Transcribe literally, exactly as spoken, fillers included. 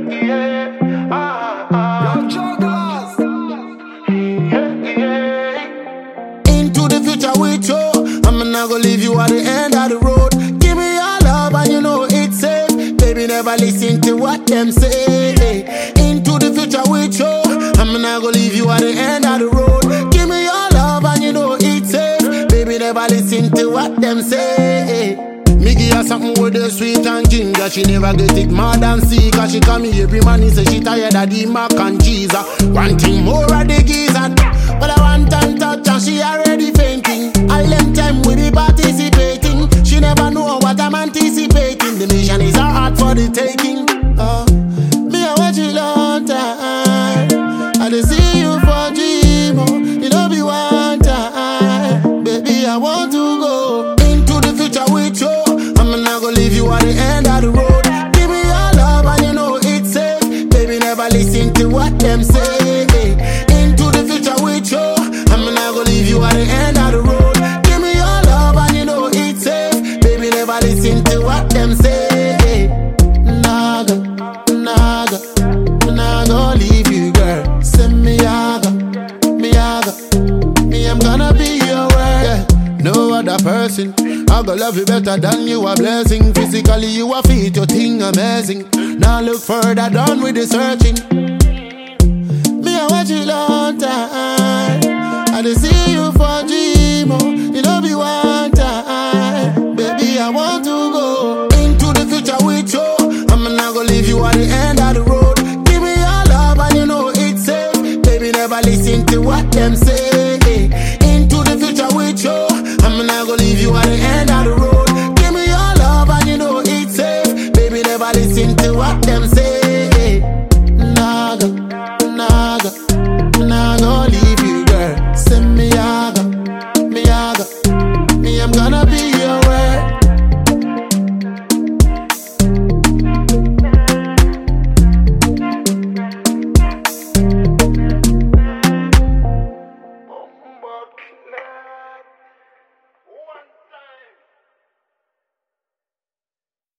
yeah. Ah, ah. Young jugglers. Yeah, yeah. Into the future with you, I'm not gonna leave you at the end of the road. Give me your love and you know it's safe. Baby, never listen to what them say. Into the future with you, I'm not gonna leave you at the end of the road. Give me your love and you know it's safe. Baby, never listen to what them say. Me give her something with the sweet and ginger. She never get it mad and see. Cause she come me every man, he say she tired of the mac and cheese. One thing more of the geezer. But I want and touch and she already fainting. All them time we be participating. She never know what I'm anticipating. The mission is her heart for the taking. uh, Me I watch you long time. I dey see you for dream. Oh, you know be one time. Baby I want to go into the future with you. I'm not gonna leave you at the end of the road. Give me your love and you know it's safe. Baby never listen to what them say. Into the future with you, I'm not gonna leave you at the end of the road. Give me your love and you know it's safe. Baby never listen to what them say. Naga, naga, nah gonna leave you girl. Send me yaga, me yaga. Me I'm gonna be your word, yeah. No other person I go love you better than you, a blessing. Physically you a fit, your thing amazing. Now look further, done with the searching. Me I watch you long time. I dey see you for dream. Oh, you know be one time. Baby I want to go into the future with you. I'm not gonna leave you at the end of the road. Give me your love and you know it's safe. Baby never listen to what them say. Into the future with you, I'm not gonna leave you at the end of the road. Give me your love and you know it's safe. Baby never listen to what them say. Naga, naga, nah gonna leave